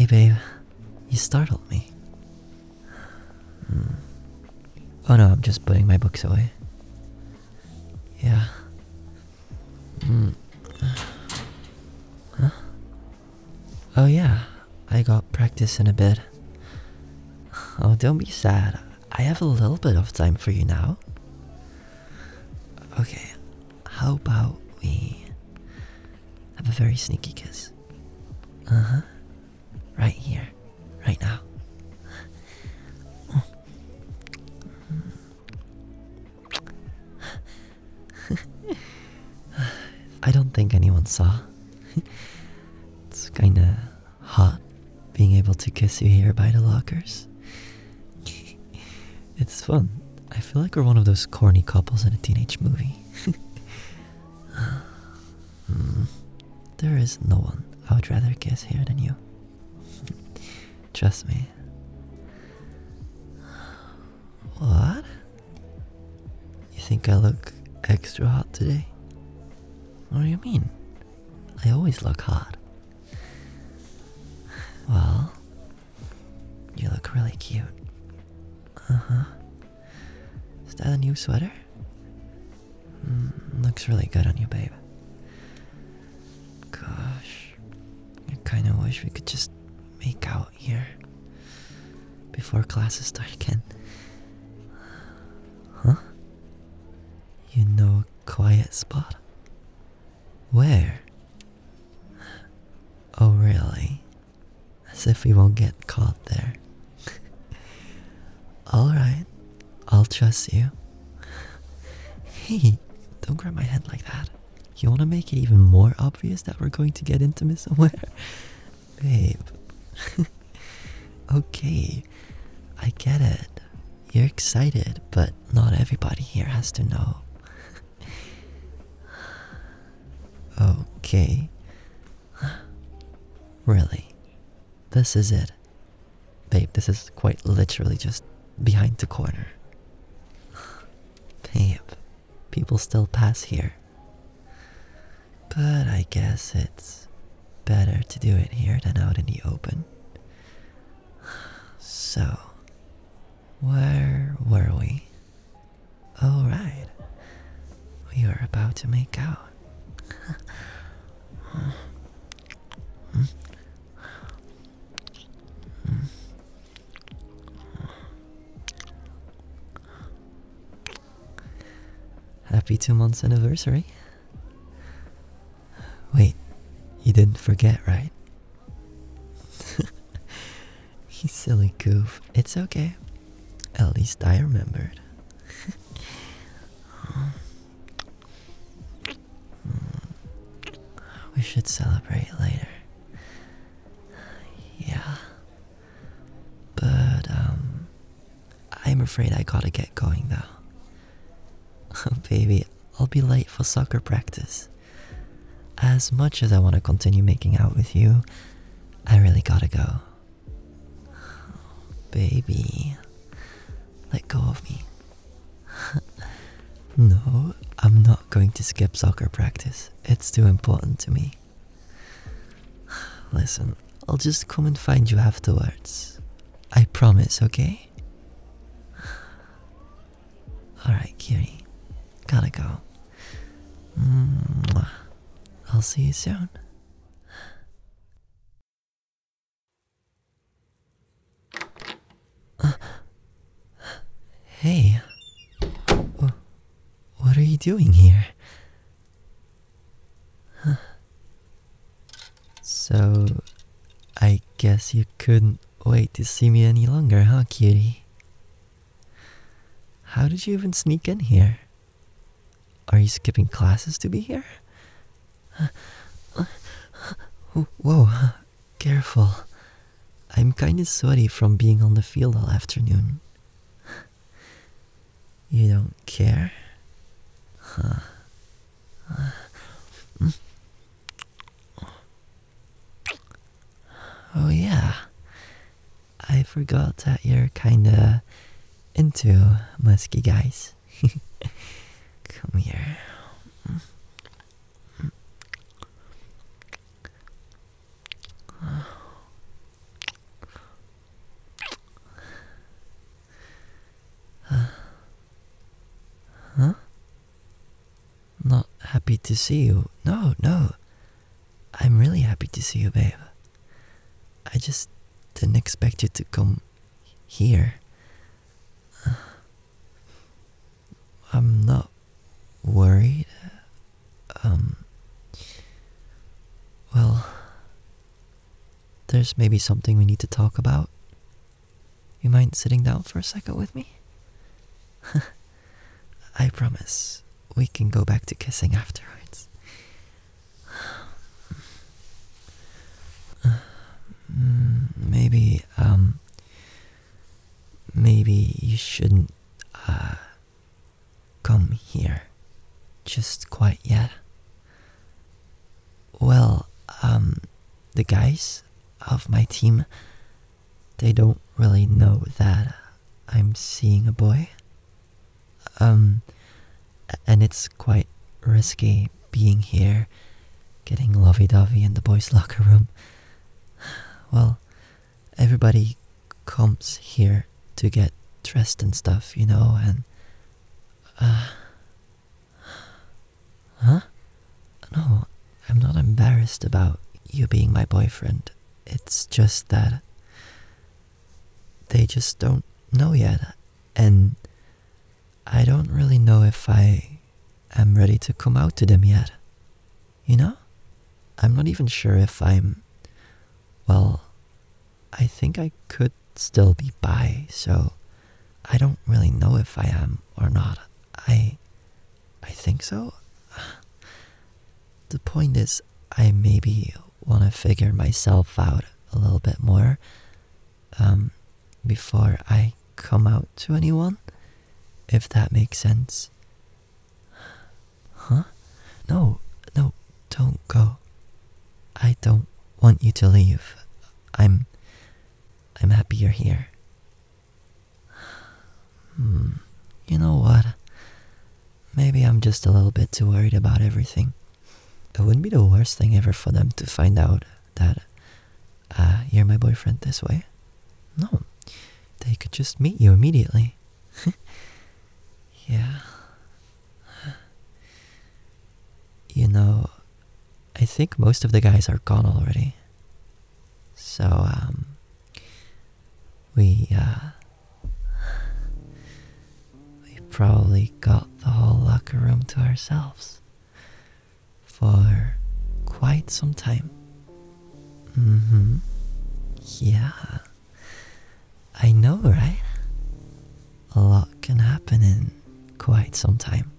babe. You startled me. Oh no, I'm just putting my books away. Yeah. Huh? Oh yeah, I got practice in a bit. Oh, don't be sad. I have a little bit of time for you now. Okay, how about we have a very sneaky kiss? Uh-huh. Right here. Right now. I don't think anyone saw. It's kinda hot being able to kiss you here by the lockers. It's fun. I feel like we're one of those corny couples in a teenage movie. There is no one I would rather kiss here than you. Trust me. What? You think I look extra hot today? What do you mean? I always look hot. Well, you look really cute. Uh-huh. Is that a new sweater? Looks really good on you, babe. Gosh, I kinda wish we could just make out here before classes start again. Huh? You know a quiet spot? Where? Oh, really? As if we won't get caught there. Alright, I'll trust you. Hey, don't grab my head like that. You want to make it even more obvious that we're going to get intimate somewhere? Babe. Okay, I get it. You're excited, but not everybody here has to know. Okay. Really? This is it? Babe, this is quite literally just behind the corner. Babe, people still pass here. But I guess it's better to do it here than out in the open. So, where were we? Oh, right. We were about to make out. Happy 2 months anniversary. Wait, you didn't forget, right? You silly goof. It's okay. At least I remembered. We should celebrate later. Yeah. But, I'm afraid I gotta get going though. Baby, I'll be late for soccer practice. As much as I want to continue making out with you, I really gotta go. Baby, let go of me. No, I'm not going to skip soccer practice. It's too important to me. Listen, I'll just come and find you afterwards. I promise, okay? Alright, Kiri. Gotta go. Mwah. I'll see you soon. Hey. What are you doing here? So, I guess you couldn't wait to see me any longer, huh, cutie? How did you even sneak in here? Are you skipping classes to be here? Whoa, careful. I'm kinda sweaty from being on the field all afternoon. You don't care? Huh. Oh yeah, I forgot that you're kinda into musky guys. Come here. Huh? Not happy to see you. No, no. I'm really happy to see you, babe. I just didn't expect you to come here. I'm not worried. Well, there's maybe something we need to talk about. You mind sitting down for a second with me? I promise we can go back to kissing afterwards. Maybe, maybe you shouldn't, come here just quite yet. Well, the guys of my team, they don't really know that I'm seeing a boy. And it's quite risky being here, getting lovey-dovey in the boys' locker room. Well, everybody comes here to get dressed and stuff, you know, and... Huh? No, I'm not embarrassed about you being my boyfriend. It's just that they just don't know yet, and I don't really know if I am ready to come out to them yet. You know? I'm not even sure if I'm... Well, I think I could still be bi, so I don't really know if I am or not. I think so. The point is, I maybe want to figure myself out a little bit more before I come out to anyone, if that makes sense. Huh? No, don't go. I don't want you to leave. I'm happy you're here. You know what? Maybe I'm just a little bit too worried about everything. It wouldn't be the worst thing ever for them to find out that you're my boyfriend this way. No, they could just meet you immediately. Yeah. You know, I think most of the guys are gone already. So, we probably got the whole locker room to ourselves for quite some time. Yeah. I know, right? A lot can happen in quite some time.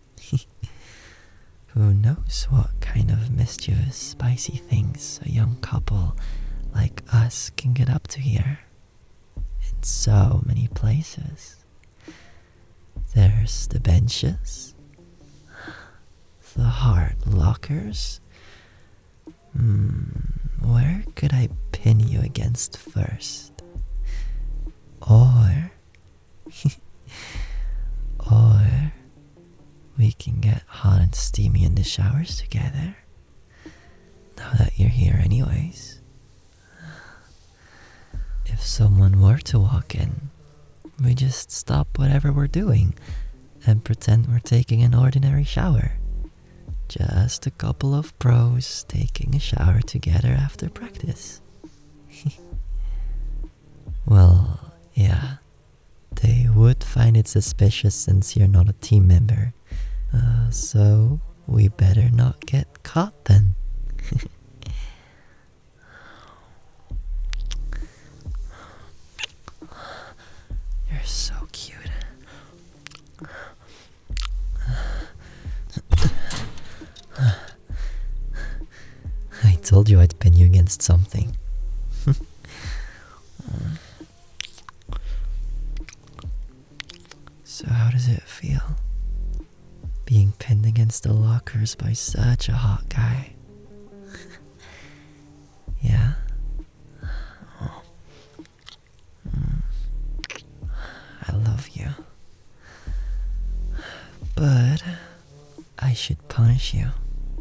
Who knows what kind of mischievous, spicy things a young couple like us can get up to here. In so many places. There's the benches, the hard lockers. Where could I pin you against first? Or we can get hot and steamy in the showers together. Now that you're here anyways. If someone were to walk in, we just stop whatever we're doing and pretend we're taking an ordinary shower. Just a couple of pros taking a shower together after practice. Well, yeah, they would find it suspicious since you're not a team member. So we better not get caught then. You're so cute. I told you I'd pin you against something. So how does it feel? Being pinned against the lockers by such a hot guy. Yeah? I love you. But I should punish you.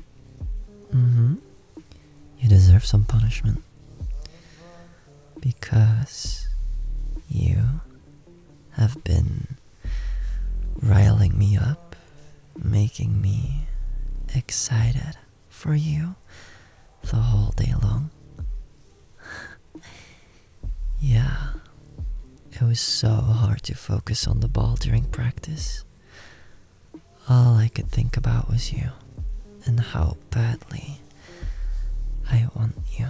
You deserve some punishment. Because you have been riling me up, making me excited for you the whole day long. Yeah, it was so hard to focus on the ball during practice. All I could think about was you and how badly I want you.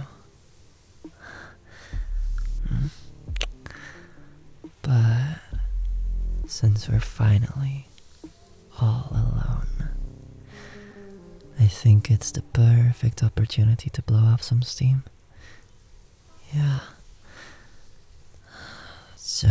But since we're finally all alone, I think it's the perfect opportunity to blow off some steam. Yeah. So,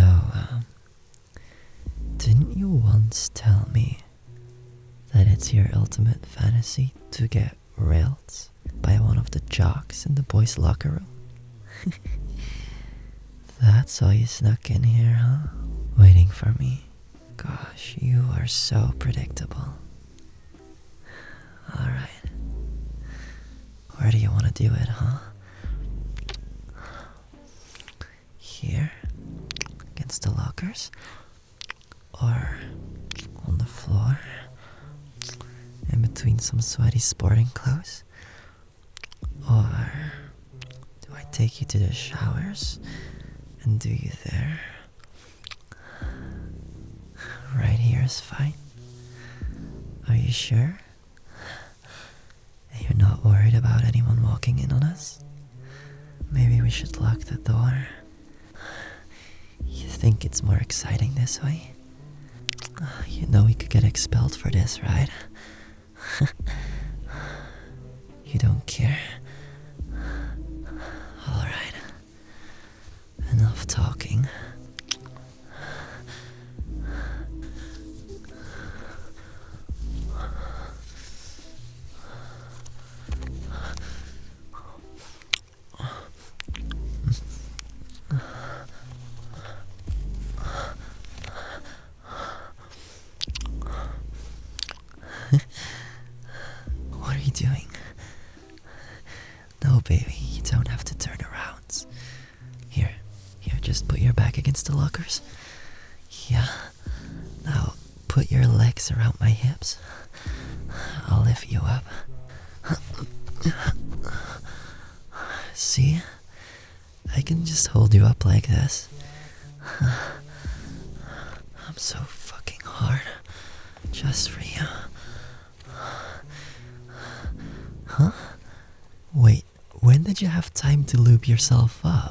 didn't you once tell me that it's your ultimate fantasy to get railed by one of the jocks in the boys' locker room? That's why you snuck in here, huh? Waiting for me. Gosh, you are so predictable. Alright. Where do you want to do it, huh? Here? Against the lockers? Or on the floor? In between some sweaty sporting clothes? Or do I take you to the showers and do you there? Right here is fine. Are you sure? You're not worried about anyone walking in on us? Maybe we should lock the door. You think it's more exciting this way? You know we could get expelled for this, right? You don't care? Alright. Enough talking. What are you doing? No, baby, you don't have to turn around. Here, just put your back against the lockers. Yeah. Now, put your legs around my hips. I'll lift you up. See? I can just hold you up like this. I'm so fucking hard. Just for you. Huh? Wait, when did you have time to lube yourself up?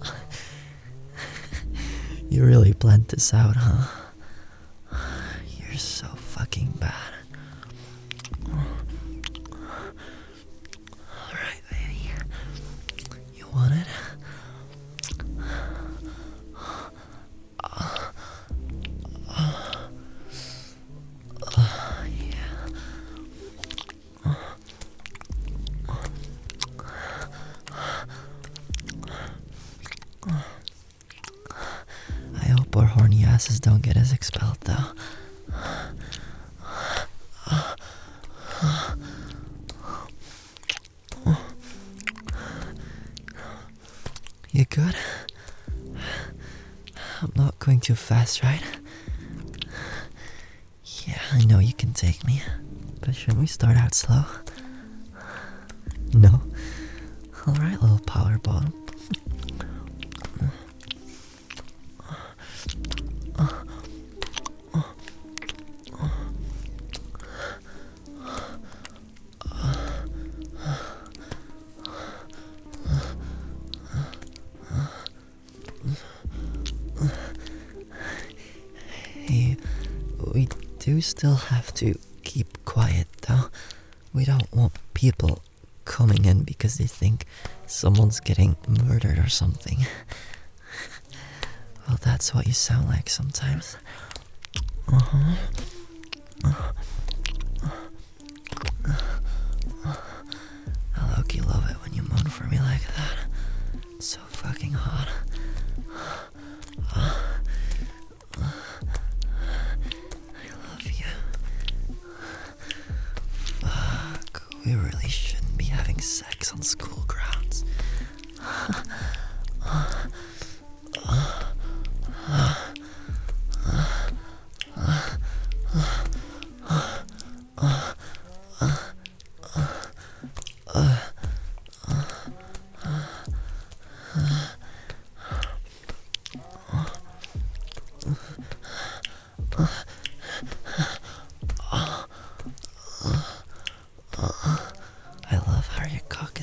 You really planned this out, huh? You're so fucking bad. Alright, baby. You want it? I hope our horny asses don't get us expelled, though. You good? I'm not going too fast, right? Yeah, I know you can take me. But shouldn't we start out slow? No? Alright, little power bottom. Hey, we do still have to keep quiet, though. We don't want people coming in because they think someone's getting murdered or something. Well, that's what you sound like sometimes. I low-key love it when you moan for me like that. It's so fucking hot. I love you. Fuck, we really shouldn't be having sex on school grounds.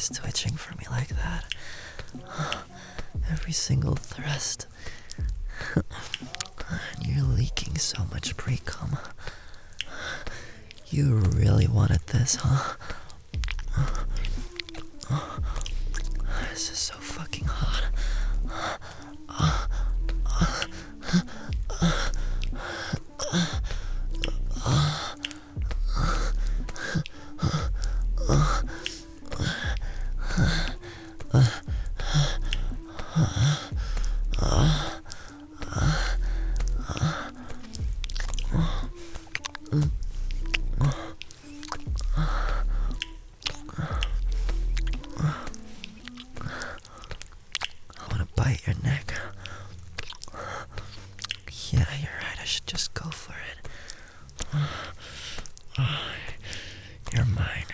is twitching for me like that. Every single thrust. And you're leaking so much pre-cum. You really wanted this, huh? This is so fucking hot. I want to bite your neck. Yeah, you're right, I should just go for it. You're mine.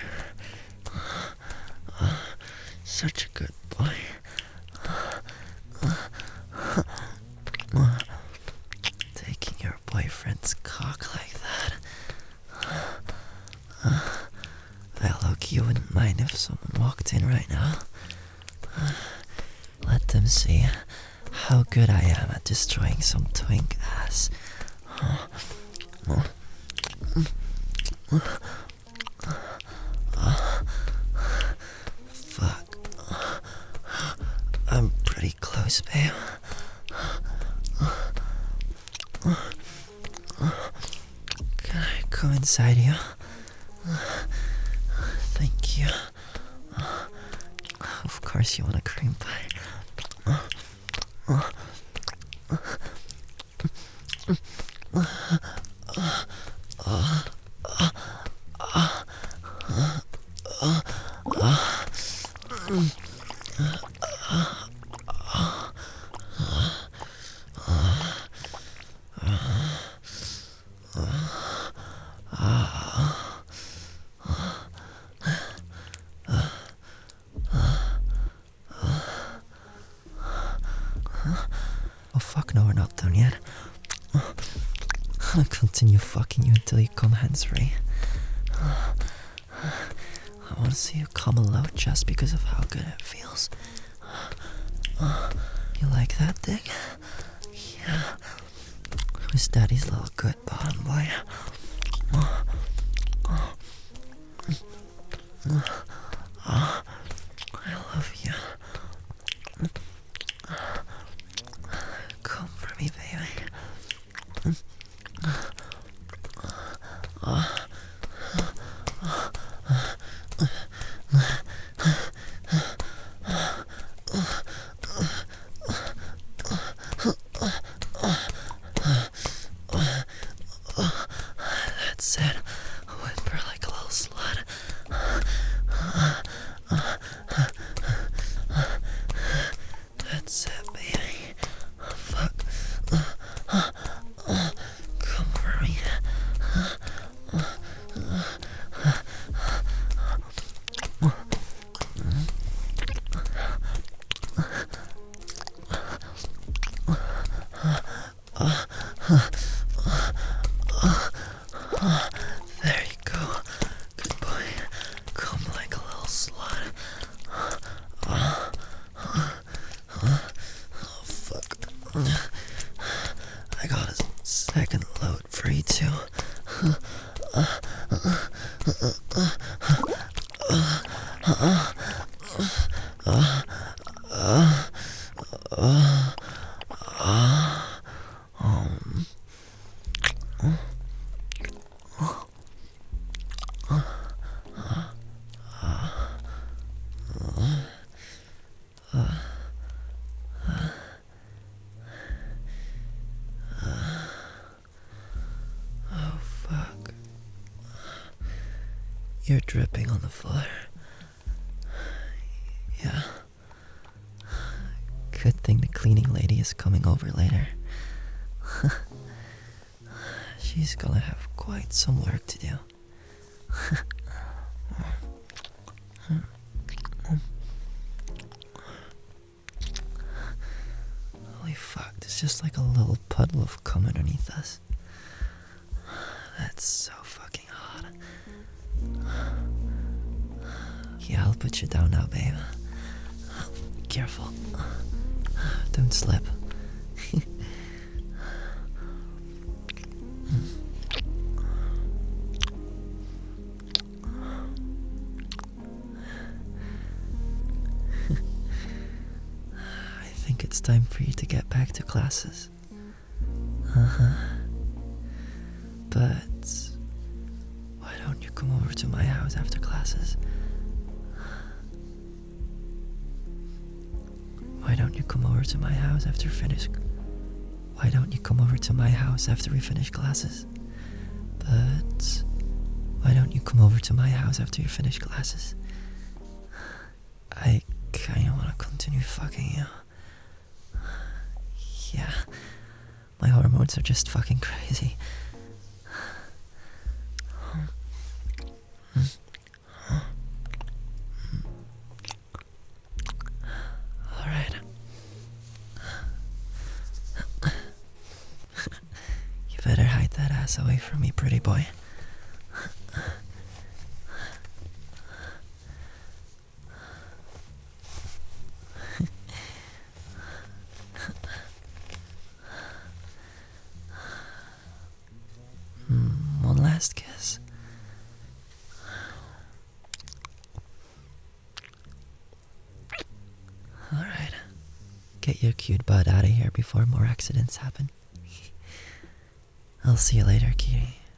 Such a good boy. Taking your boyfriend's cock like that. I low-key wouldn't mind if someone walked in right now. Let them see how good I am at destroying some twink ass. Fuck. I'm pretty close, babe. Can I come inside you? Thank you. Of course you want a cream pie. Oh fuck no, we're not done yet. I'll continue fucking you until you come hands-free. I want to see you come a lot just because of how good it feels. You like that, dick? Yeah. Who's daddy's little good bottom boy? I love you. Come for me, baby. That's it. Whimper like a little slut. That's it, baby. Fuck. Come for me. There you go. Good boy. Come like a little slut. Oh, fuck. I got a second load for you too. Oh fuck. You're dripping on the floor. Yeah. Good thing the cleaning lady is coming over later. She's gonna have quite some work to do. Holy fuck, there's just like a little puddle of cum underneath us. That's so fucking hot. Yo, Yeah, I'll put you down now, babe. Careful. Don't slip. I think it's time for you to get back to classes. Uh-huh. But why don't you come over to my house after classes? Why don't you come over to my house after finish? Why don't you come over to my house after we finish classes? But why don't you come over to my house after you finish classes? I kinda wanna continue fucking you. Yeah, my hormones are just fucking crazy. Alright. You better hide that ass away from me, pretty boy. One last kiss. Alright. Get your cute butt out of here before more accidents happen. I'll see you later, Kitty.